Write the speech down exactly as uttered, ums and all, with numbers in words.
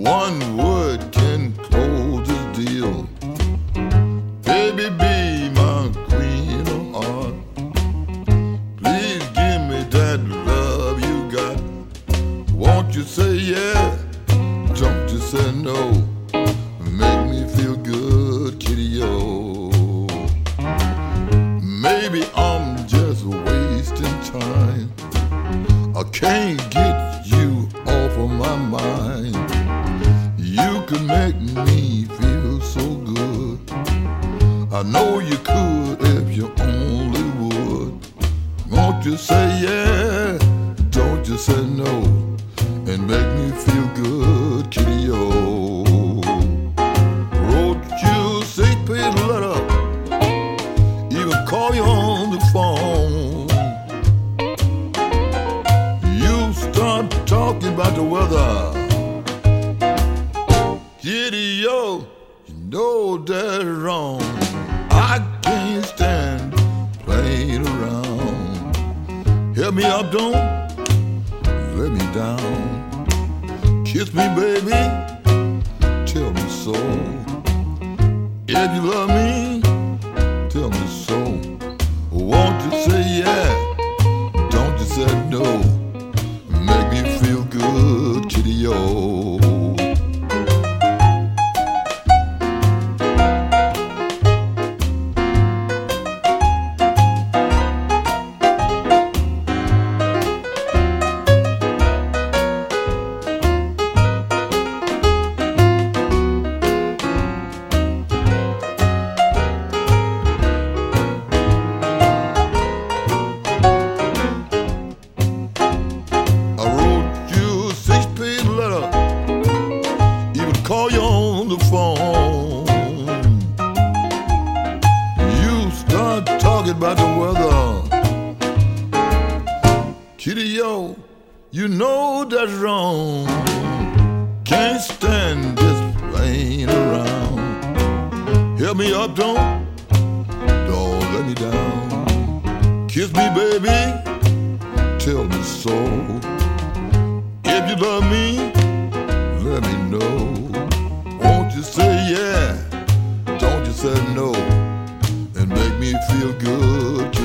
One word can close this deal. Baby, be my queen of heart. Please give me that love you got. Won't you say yeah? Don't you say no? Make me feel good, kitty-o. Maybe I'm just wasting time. I can't get you off of my mind. You could make me feel so good. I know you could if you only would. Won't you say yeah? Don't you say no? And make me feel good, kitty-o. Wrote you a six-page letter, even call you on the phone. You start talking about the weather. Kitty-o, you know that's wrong. I can't stand playing around. Help me up, don't let me down. Kiss me, baby, tell me so. If you love me, tell me so. Won't you say yeah? Don't you say no? Make me feel good, kitty-o. Call you on the phone. You start talking about the weather. Kitty-o, you know that's wrong. Can't stand this playing around. Help me up, don't, don't let me down. Kiss me, baby, tell me so. If you love me, let me know. Won't you say yeah? Don't you say no? And make me feel good.